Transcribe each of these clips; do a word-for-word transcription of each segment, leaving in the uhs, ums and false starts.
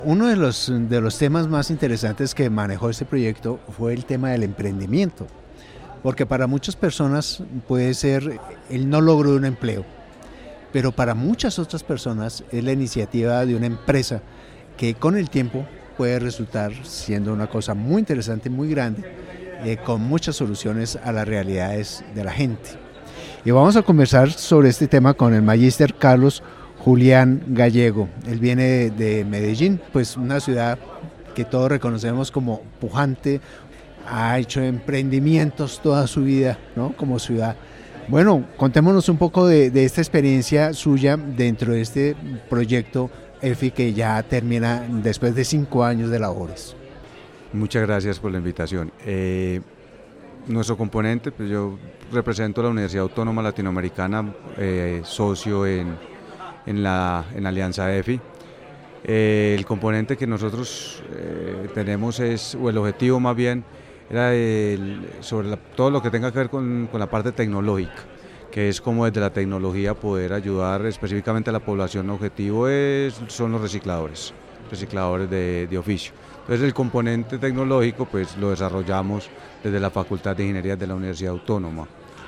Uno de los, de los temas más interesantes que manejó este proyecto fue el tema del emprendimiento, porque para muchas personas puede ser el no logro de un empleo, pero para muchas otras personas es la iniciativa de una empresa que con el tiempo puede resultar siendo una cosa muy interesante, muy grande, eh, con muchas soluciones a las realidades de la gente. Y vamos a conversar sobre este tema con el magíster Carlos Julián Gallego. Él viene de, de Medellín, pues una ciudad que todos reconocemos como pujante, ha hecho emprendimientos toda su vida, ¿no? Como ciudad. Bueno, contémonos un poco de, de esta experiencia suya dentro de este proyecto E F I que ya termina después de cinco años de labores. Muchas gracias por la invitación. Eh, nuestro componente, pues yo represento a la Universidad Autónoma Latinoamericana, eh, socio en En la, en la alianza E F I. Eh, el componente que nosotros eh, tenemos es, o el objetivo más bien, era el, sobre la, todo lo que tenga que ver con, con la parte tecnológica, que es como desde la tecnología poder ayudar específicamente a la población. Objetivo es, son los recicladores, recicladores de, de oficio. Entonces el componente tecnológico pues lo desarrollamos desde la Facultad de Ingeniería de la Universidad Autónoma.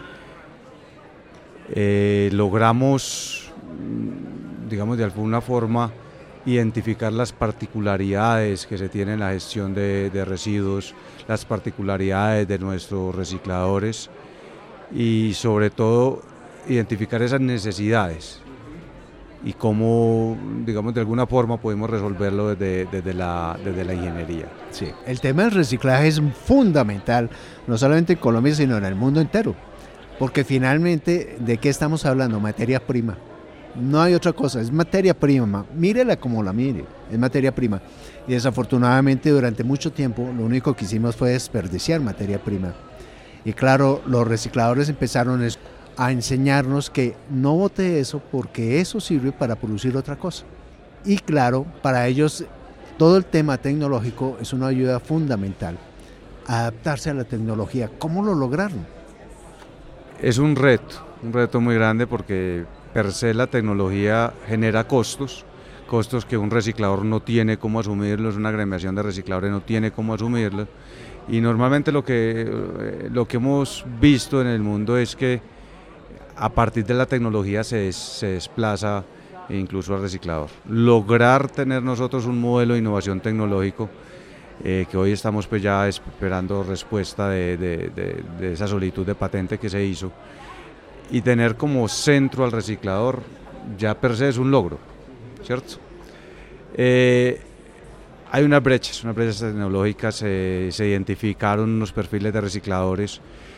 Eh, logramos digamos de alguna forma identificar las particularidades que se tienen en la gestión de, de residuos, las particularidades de nuestros recicladores y sobre todo identificar esas necesidades y cómo, digamos, de alguna forma podemos resolverlo desde, desde, la, desde la ingeniería. Sí, el tema del reciclaje es fundamental, no solamente en Colombia sino en el mundo entero, porque finalmente, ¿de qué estamos hablando? Materia prima. No hay otra cosa, es materia prima, mírela como la mire, es materia prima. Y desafortunadamente durante mucho tiempo lo único que hicimos fue desperdiciar materia prima. Y claro, los recicladores empezaron a enseñarnos que no bote eso porque eso sirve para producir otra cosa. Y claro, para ellos todo el tema tecnológico es una ayuda fundamental. Adaptarse a la tecnología, ¿cómo lo lograron? Es un reto, un reto muy grande porque per se la tecnología genera costos, costos que un reciclador no tiene cómo asumirlos, una agremiación de recicladores no tiene cómo asumirlos, y normalmente lo que, lo que hemos visto en el mundo es que a partir de la tecnología se, se desplaza incluso al reciclador. Lograr tener nosotros un modelo de innovación tecnológico, eh, que hoy estamos pues ya esperando respuesta de, de, de, de esa solicitud de patente que se hizo, y tener como centro al reciclador ya per se es un logro, ¿cierto? Eh, hay unas brechas, unas brechas tecnológicas, eh, se identificaron unos perfiles de recicladores,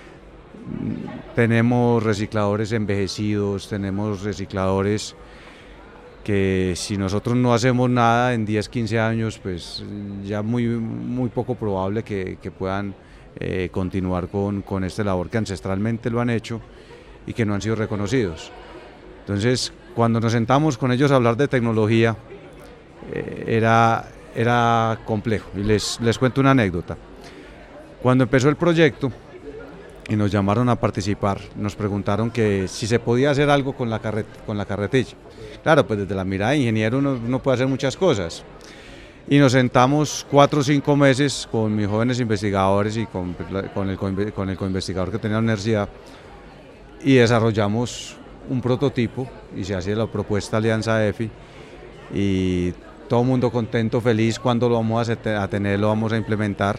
tenemos recicladores envejecidos, tenemos recicladores que si nosotros no hacemos nada en diez, quince años, pues ya muy, muy poco probable que, que puedan eh, continuar con, con esta labor que ancestralmente lo han hecho y que no han sido reconocidos. Entonces, cuando nos sentamos con ellos a hablar de tecnología, eh, era, era complejo. Y les, les cuento una anécdota. Cuando empezó el proyecto y nos llamaron a participar, nos preguntaron que si se podía hacer algo con la, carret, con la carretilla. Claro, pues desde la mirada de ingeniero uno, uno puede hacer muchas cosas. Y nos sentamos cuatro o cinco meses con mis jóvenes investigadores y con, con el, con el coinvestigador que tenía la universidad, y desarrollamos un prototipo y se hace la propuesta Alianza E F I y todo el mundo contento, feliz, cuando lo vamos a tener, lo vamos a implementar.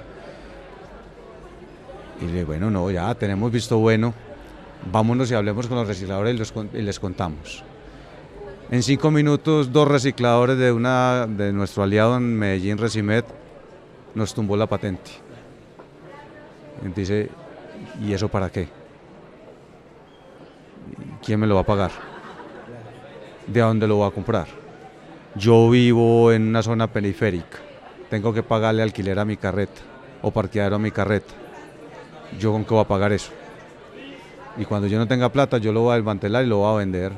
Y le bueno, no, ya tenemos visto bueno, vámonos y hablemos con los recicladores y, los, y les contamos. En cinco minutos, dos recicladores de, una, de nuestro aliado en Medellín, Resimet, nos tumbó la patente. Y dice, ¿y eso para qué? ¿Quién me lo va a pagar? ¿De dónde lo voy a comprar? Yo vivo en una zona periférica, tengo que pagarle alquiler a mi carreta o parqueadero a mi carreta. ¿Yo con qué voy a pagar eso? Y cuando yo no tenga plata, yo lo voy a desmantelar y lo voy a vender.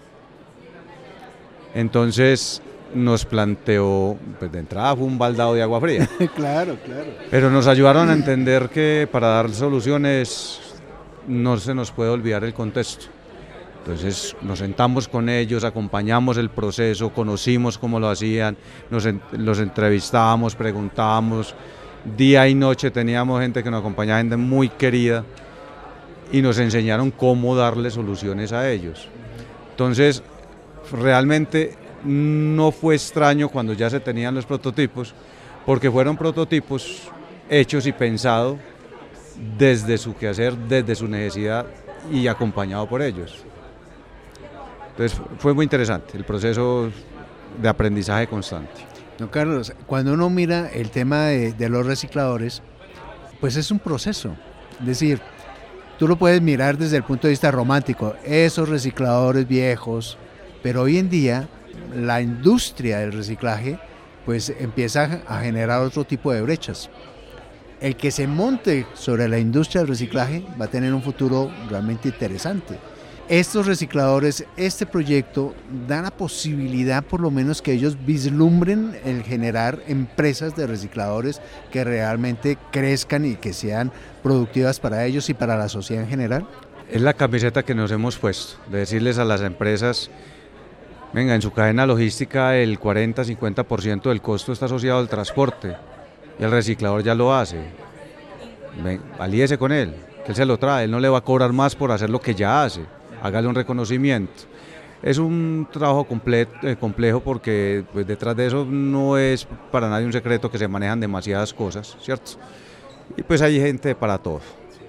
Entonces nos planteó, pues de entrada fue un baldado de agua fría. Claro, claro. Pero nos ayudaron a entender que para dar soluciones no se nos puede olvidar el contexto. Entonces nos sentamos con ellos, acompañamos el proceso, conocimos cómo lo hacían, nos en, los entrevistábamos, preguntábamos, día y noche teníamos gente que nos acompañaba, gente muy querida, y nos enseñaron cómo darle soluciones a ellos. Entonces realmente no fue extraño cuando ya se tenían los prototipos, porque fueron prototipos hechos y pensados desde su quehacer, desde su necesidad y acompañado por ellos. Entonces fue muy interesante el proceso de aprendizaje constante. Don Carlos, cuando uno mira el tema de, de los recicladores, pues es un proceso. Es decir, tú lo puedes mirar desde el punto de vista romántico, esos recicladores viejos, pero hoy en día la industria del reciclaje pues empieza a generar otro tipo de brechas. El que se monte sobre la industria del reciclaje va a tener un futuro realmente interesante. Estos recicladores, este proyecto da la posibilidad por lo menos que ellos vislumbren el generar empresas de recicladores que realmente crezcan y que sean productivas para ellos y para la sociedad en general. Es la camiseta que nos hemos puesto, de decirles a las empresas, venga, en su cadena logística el cuarenta a cincuenta por ciento del costo está asociado al transporte y el reciclador ya lo hace. Ven, alíese con él, que él se lo trae, él no le va a cobrar más por hacer lo que ya hace. Hágale un reconocimiento. Es un trabajo completo, eh, complejo porque pues, detrás de eso no es para nadie un secreto que se manejan demasiadas cosas, ¿cierto? Y pues hay gente para todo.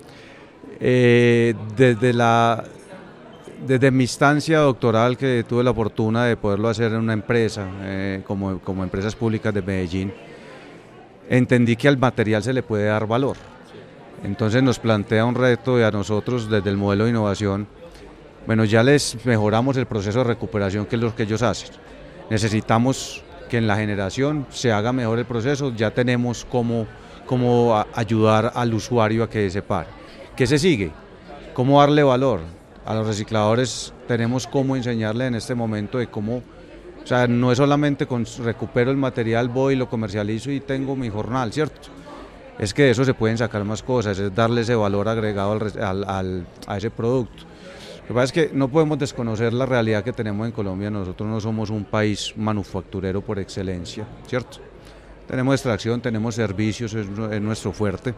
Eh, desde, la, desde mi instancia doctoral, que tuve la fortuna de poderlo hacer en una empresa, eh, como, como Empresas Públicas de Medellín, entendí que al material se le puede dar valor. Entonces nos plantea un reto y a nosotros desde el modelo de innovación, bueno, ya les mejoramos el proceso de recuperación, que es lo que ellos hacen. Necesitamos que en la generación se haga mejor el proceso, ya tenemos cómo, cómo ayudar al usuario a que se pare. ¿Qué se sigue? ¿Cómo darle valor? A los recicladores tenemos cómo enseñarle en este momento de cómo, o sea, no es solamente con recupero el material, voy, lo comercializo y tengo mi jornal, ¿cierto? Es que de eso se pueden sacar más cosas, es darle ese valor agregado al, al, al, a ese producto. Lo que pasa es que no podemos desconocer la realidad que tenemos en Colombia. Nosotros no somos un país manufacturero por excelencia, ¿cierto? Tenemos extracción, tenemos servicios, es, es nuestro fuerte.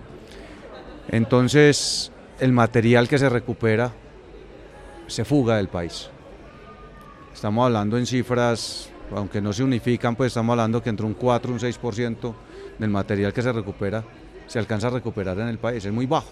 Entonces, el material que se recupera se fuga del país. Estamos hablando en cifras, aunque no se unifican, pues estamos hablando que entre un cuatro y un seis por ciento del material que se recupera se alcanza a recuperar en el país, es muy bajo.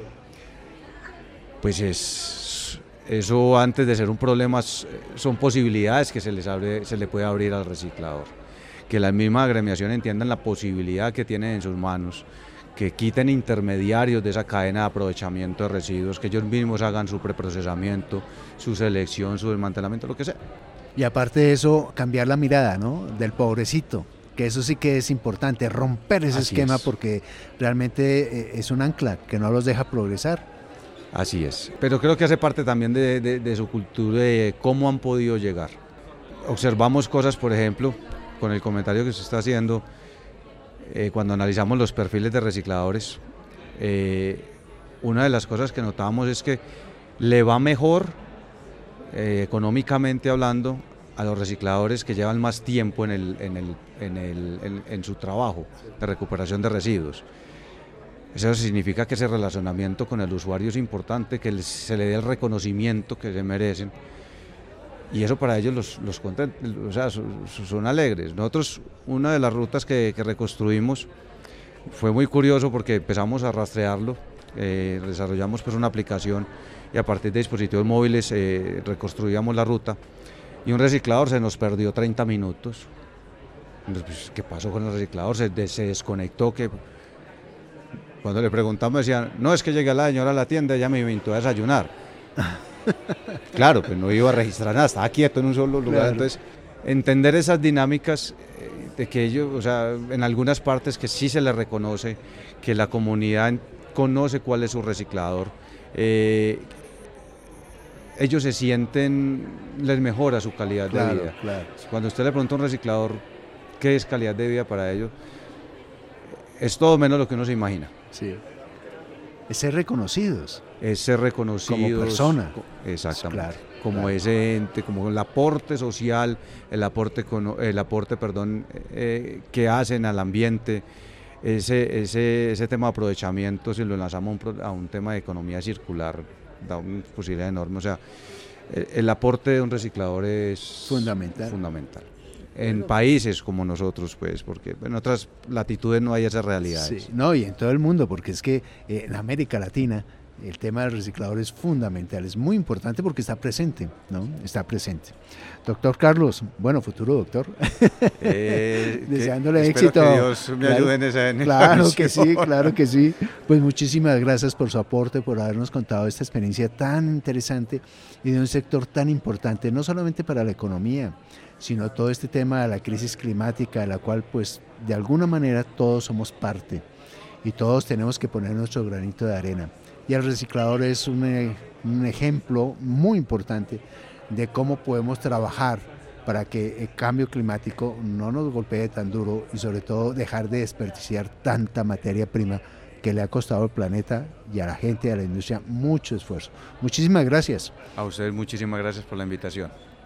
Pues es... Eso, antes de ser un problema, son posibilidades que se, les abre, se le puede abrir al reciclador. Que la misma agremiación entiendan la posibilidad que tienen en sus manos, que quiten intermediarios de esa cadena de aprovechamiento de residuos, que ellos mismos hagan su preprocesamiento, su selección, su desmantelamiento, lo que sea. Y aparte de eso, cambiar la mirada, ¿no?, del pobrecito, que eso sí que es importante, romper ese Así esquema es. Porque realmente es un ancla que no los deja progresar. Así es, pero creo que hace parte también de, de, de su cultura, de cómo han podido llegar. Observamos cosas, por ejemplo, con el comentario que se está haciendo, eh, cuando analizamos los perfiles de recicladores, eh, una de las cosas que notamos es que le va mejor, eh, económicamente hablando, a los recicladores que llevan más tiempo en, el, en, el, en, el, en, en su trabajo de recuperación de residuos. Eso significa que ese relacionamiento con el usuario es importante, que se le dé el reconocimiento que se merecen, y eso para ellos los, los o sea, son alegres. Nosotros, una de las rutas que, que reconstruimos fue muy curioso porque empezamos a rastrearlo, eh, desarrollamos pues una aplicación y a partir de dispositivos móviles eh, reconstruíamos la ruta, y un reciclador se nos perdió treinta minutos. Entonces, pues, ¿qué pasó con el reciclador? Se, se desconectó, que cuando le preguntamos decían, no, es que llegué a la señora a la tienda, ella me invitó a desayunar. Claro, pues no iba a registrar nada, estaba quieto en un solo lugar. Claro. Entonces, entender esas dinámicas de que ellos, o sea, en algunas partes que sí se les reconoce, que la comunidad conoce cuál es su reciclador, eh, ellos se sienten, les mejora su calidad claro, de vida. Claro. Cuando usted le pregunta a un reciclador qué es calidad de vida para ellos, es todo menos lo que uno se imagina. Sí. Es ser reconocidos. Es ser reconocidos. Como persona. Exactamente. Claro, como claro. ese ente, como el aporte social, el aporte, el aporte perdón, eh, que hacen al ambiente. Ese, ese, ese tema de aprovechamiento, si lo enlazamos a un, pro, a un tema de economía circular, da una posibilidad enorme. O sea, el, el aporte de un reciclador es fundamental. fundamental. En países como nosotros, pues, porque en otras latitudes no hay esas realidades. Sí, no, y en todo el mundo, porque es que eh, en América Latina el tema del reciclador es fundamental, es muy importante porque está presente, ¿no? Está presente. Doctor Carlos, bueno, futuro doctor, eh, deseándole que, éxito. Que Dios me claro, ayude en esa en Claro esa que sí, claro que sí. Pues muchísimas gracias por su aporte, por habernos contado esta experiencia tan interesante y de un sector tan importante, no solamente para la economía, sino todo este tema de la crisis climática, de la cual pues de alguna manera todos somos parte y todos tenemos que poner nuestro granito de arena. Y el reciclador es un, un ejemplo muy importante de cómo podemos trabajar para que el cambio climático no nos golpee tan duro y sobre todo dejar de desperdiciar tanta materia prima que le ha costado al planeta y a la gente, a la industria, mucho esfuerzo. Muchísimas gracias. A ustedes muchísimas gracias por la invitación.